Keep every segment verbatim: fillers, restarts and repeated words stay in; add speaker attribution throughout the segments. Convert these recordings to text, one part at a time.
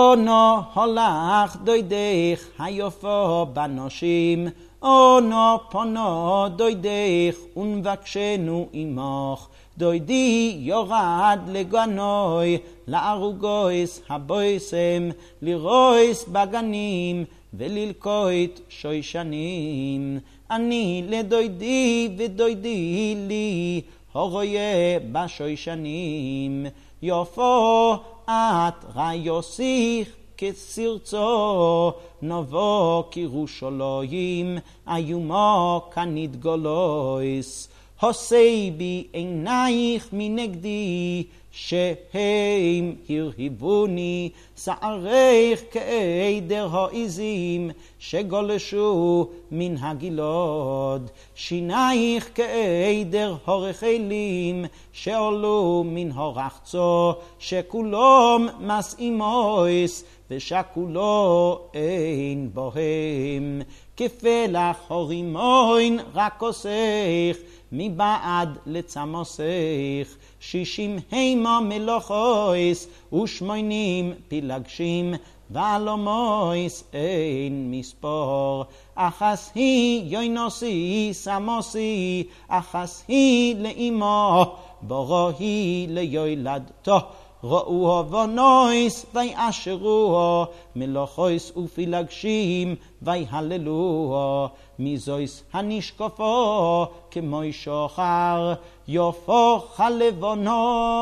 Speaker 1: אונו הולך דוידך היופו בנושים, אונו פונו דוידך ונבקשנו עמך, דוידי יורד לגנוי לארוגויס הבויסם, לרויס בגנים וללקוית שוישנים. אני לדוידי ודוידי לי, הרויה בשוישנים. יופו את ריוסיך כסרצו, נבוא כירושלים, איומו כנדגולויס. הוסי בי עינייך מנגדי, שהם הרהיבוני, שעריך כעדר העזים, שגולשו מן הגילוד. שינייך כעדר הרחלים, שעולו מן הרחצו, שכולם מסעימויס, ושכולו אין בוהם. כפלח הורימוין רק עושך, מבעד לצמוסך. שישים הימה מלוכויס, ושמונים פילגשים, ועלומויס אין מספור. אחס היא יוינוסי סמוסי, אחס היא לאמו, בורו היא ליולדתו. ראו בונויס ויאשרו, מלוכויס ופילגשים ויהללו. מזויס הנשקפו כמוי שוחר, יופו חלבונו.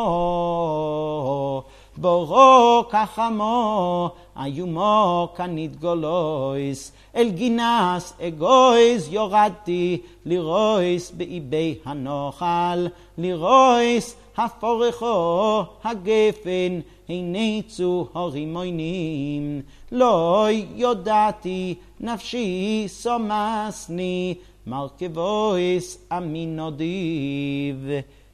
Speaker 1: בורו כחמו, איומו כנדגולויס. אל גינס אגויס יורדתי, לרויס באיבי הנוחל, לרויס הפורחו הגפן, הניצו הרימוינים. לא יודעתי נפשי סומסני, מרכבויס אמינודיב.